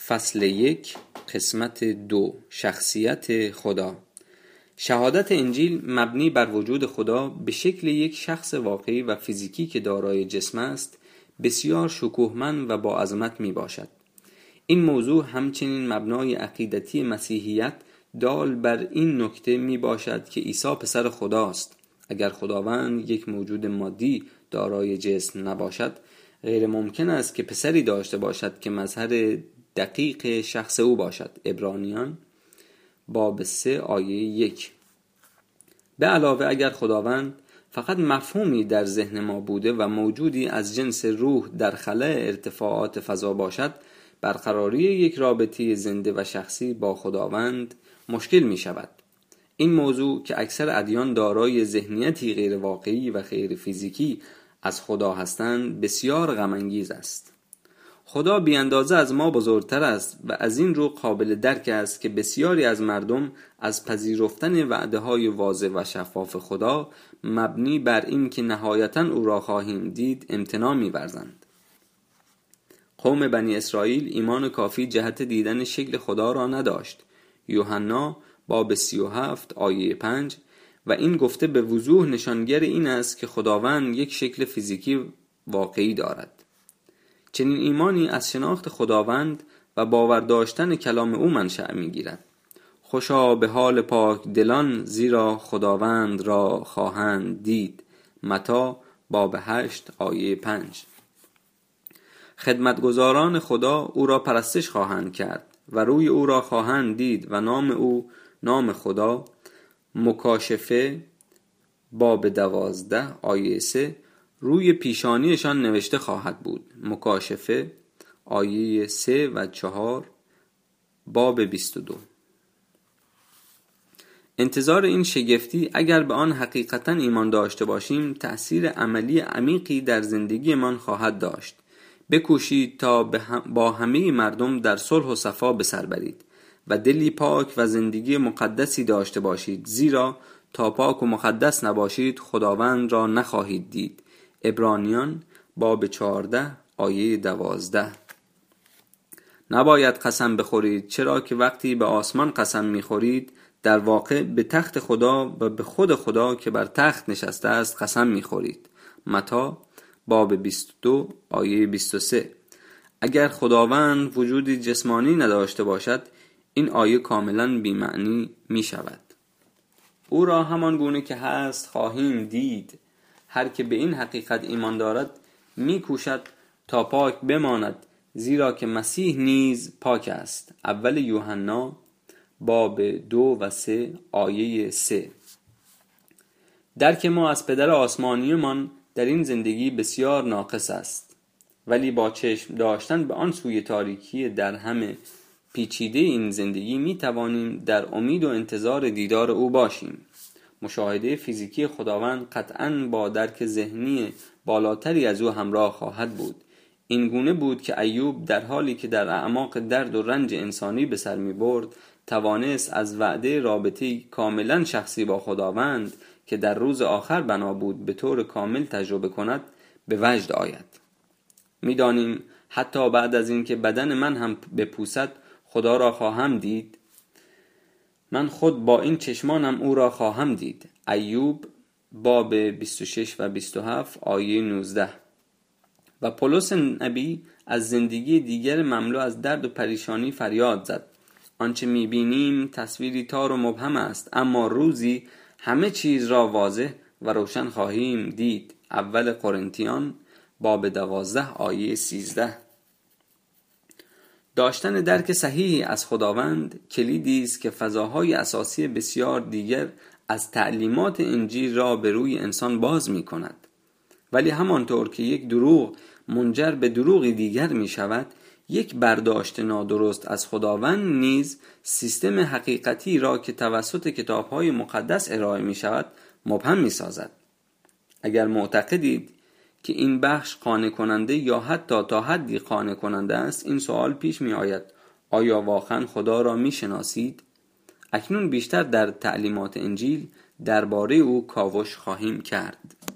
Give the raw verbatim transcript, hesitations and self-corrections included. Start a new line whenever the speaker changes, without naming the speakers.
فصل یک، قسمت دو، شخصیت خدا. شهادت انجیل مبنی بر وجود خدا به شکل یک شخص واقعی و فیزیکی که دارای جسم است، بسیار شکوهمند و با عظمت می باشد. این موضوع همچنین مبنای عقیدتی مسیحیت دال بر این نکته می باشد که عیسی پسر خداست. اگر خداوند یک موجود مادی دارای جسم نباشد، غیر ممکن است که پسری داشته باشد که مظهر دقیق شخص او باشد. عبرانیان باب سه آیه یک. به علاوه اگر خداوند فقط مفهومی در ذهن ما بوده و موجودی از جنس روح در خلأ ارتفاعات فضا باشد، برقراری یک رابطه زنده و شخصی با خداوند مشکل می شود. این موضوع که اکثر ادیان دارای ذهنیتی غیر واقعی و غیر فیزیکی از خدا هستند، بسیار غم انگیز است. خدا بی اندازه از ما بزرگتر است و از این رو قابل درک است که بسیاری از مردم از پذیرفتن وعده های واضح و شفاف خدا مبنی بر این که نهایتاً او را خواهیم دید امتناع می ورزند. قوم بنی اسرائیل ایمان کافی جهت دیدن شکل خدا را نداشت. یوحنا باب سی و هفت آیه پنج. و این گفته به وضوح نشانگر این است که خداوند یک شکل فیزیکی واقعی دارد. چنین ایمانی از شناخت خداوند و باور داشتن کلام او منشأ می‌گیرد. خوشا به حال پاک دلان، زیرا خداوند را خواهند دید. متی باب هشت آیه پنج. خدمتگزاران خدا او را پرستش خواهند کرد و روی او را خواهند دید و نام او، نام خدا، مکاشفه باب دوازده آیه سه، روی پیشانیشان نوشته خواهد بود. مکاشفه آیه سه و چهار باب بیست و دو. انتظار این شگفتی اگر به آن حقیقتا ایمان داشته باشیم تأثیر عملی عمیقی در زندگی من خواهد داشت. بکوشید تا با همه مردم در صلح و صفا به سر برید و دلی پاک و زندگی مقدسی داشته باشید، زیرا تا پاک و مقدس نباشید خداوند را نخواهید دید. عبرانیان باب چهارده آیه دوازده. نباید قسم بخورید، چرا که وقتی به آسمان قسم میخورید در واقع به تخت خدا و به خود خدا که بر تخت نشسته است قسم میخورید. متی باب بیست و دو آیه بیست و سه. اگر خداوند وجودی جسمانی نداشته باشد، این آیه کاملا بی معنی می شود. او را همان گونه که هست خواهیم دید. هر که به این حقیقت ایمان دارد می کوشد تا پاک بماند، زیرا که مسیح نیز پاک است. اول یوحنا باب دو و سه آیه سه. درک ما از پدر آسمانی من در این زندگی بسیار ناقص است، ولی با چشم داشتن به آن سوی تاریکی در همه پیچیده این زندگی می توانیم در امید و انتظار دیدار او باشیم. مشاهده فیزیکی خداوند قطعاً با درک ذهنی بالاتری از او همراه خواهد بود. این گونه بود که ایوب در حالی که در اعماق درد و رنج انسانی به سر می برد، توانست از وعده رابطه کاملاً شخصی با خداوند که در روز آخر بنا بود به طور کامل تجربه کند به وجد آید. می دانیم حتی بعد از این که بدن من هم بپوسد خدا را خواهم دید. من خود با این چشمانم او را خواهم دید. ایوب باب بیست و شش و بیست و هفت آیه نوزده. و پولس نبی از زندگی دیگر مملو از درد و پریشانی فریاد زد. آنچه میبینیم تصویری تار و مبهم است، اما روزی همه چیز را واضح و روشن خواهیم دید. اول قرنتیان باب دوازده آیه سیزده. داشتن درک صحیحی از خداوند کلیدی است که فضاهای اساسی بسیار دیگر از تعلیمات انجیل را به روی انسان باز می کند. ولی همانطور که یک دروغ منجر به دروغی دیگر می شود، یک برداشت نادرست از خداوند نیز سیستم حقیقتی را که توسط کتاب‌های مقدس ارائه می شود مبهم می سازد. اگر معتقدید که این بخش قانع کننده یا حتی تا حدی قانع کننده است، این سوال پیش می آید: آیا واقعا خدا را می شناسید؟ اکنون بیشتر در تعلیمات انجیل درباره او کاوش خواهیم کرد.